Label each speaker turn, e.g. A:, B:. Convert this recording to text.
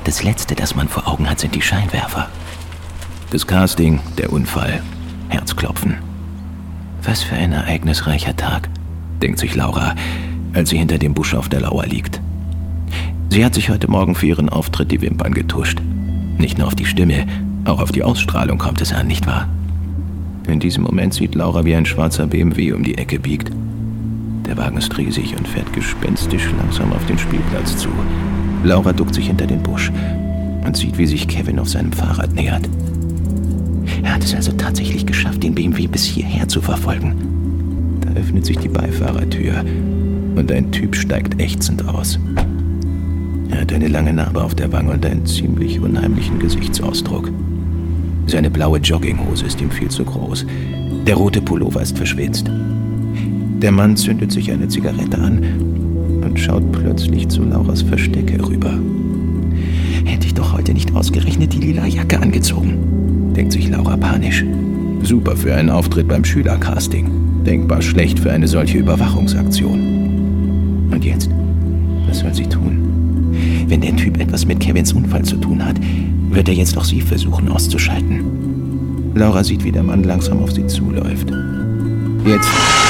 A: Das Letzte, das man vor Augen hat, sind die Scheinwerfer. Das Casting, der Unfall, Herzklopfen. Was für ein ereignisreicher Tag, denkt sich Laura, als sie hinter dem Busch auf der Lauer liegt. Sie hat sich heute Morgen für ihren Auftritt die Wimpern getuscht. Nicht nur auf die Stimme, auch auf die Ausstrahlung kommt es an, nicht wahr? In diesem Moment sieht Laura, wie ein schwarzer BMW um die Ecke biegt. Der Wagen ist riesig und fährt gespenstisch langsam auf den Spielplatz zu. Laura duckt sich hinter den Busch und sieht, wie sich Kevin auf seinem Fahrrad nähert. Er hat es also tatsächlich geschafft, den BMW bis hierher zu verfolgen. Da öffnet sich die Beifahrertür und ein Typ steigt ächzend aus. Er hat eine lange Narbe auf der Wange und einen ziemlich unheimlichen Gesichtsausdruck. Seine blaue Jogginghose ist ihm viel zu groß. Der rote Pullover ist verschwitzt. Der Mann zündet sich eine Zigarette an und schaut plötzlich zu Lauras Versteck herüber. Hätte ich doch heute nicht ausgerechnet die lila Jacke angezogen, denkt sich Laura panisch. Super für einen Auftritt beim Schülercasting. Denkbar schlecht für eine solche Überwachungsaktion. Und jetzt? Was soll sie tun? Wenn der Typ etwas mit Kevins Unfall zu tun hat, wird er jetzt auch sie versuchen auszuschalten. Laura sieht, wie der Mann langsam auf sie zuläuft. Jetzt